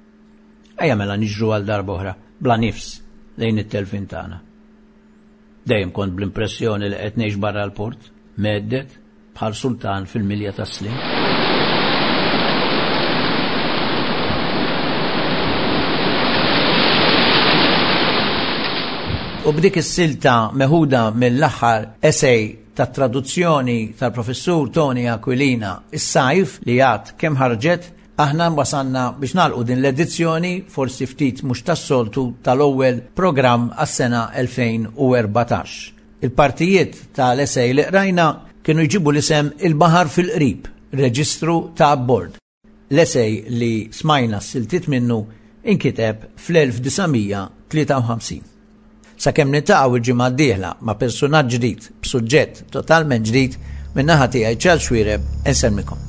Ejja mela niġru għal darba oħra bla nifs lejn it-telfin tagħna. Dejjem kont bl-impressjoni li qed ngħix barra l-port, meddet bħal sultan fil-milja ta' Slim. U b'dik is-silta meħuda mill-aħħar essej ta' traduzzjoni tal-professur Tony Aquilina is-sajf li għad kemm ħarġet, aħna wasanna biex nagħlqu din l-edizzjoni forsi ftit mhux tas-soltu tal-ewwel programm għas-sena 2014. Il-partijiet tal-essej li qrajna kienu jġibu l-isem Il-Baħar fil-Qrib, reġistru ta' abbord. L-essej li smajna s-siltiet minnu inkiteb fl-1953. Sakemm niltaqgħu il-ġimgħa d-dieħla ma' personaġġ ġdid b'suġġett totalment ġdid min-naħa tiegħi Ċarl Xwiereb insemmilkom.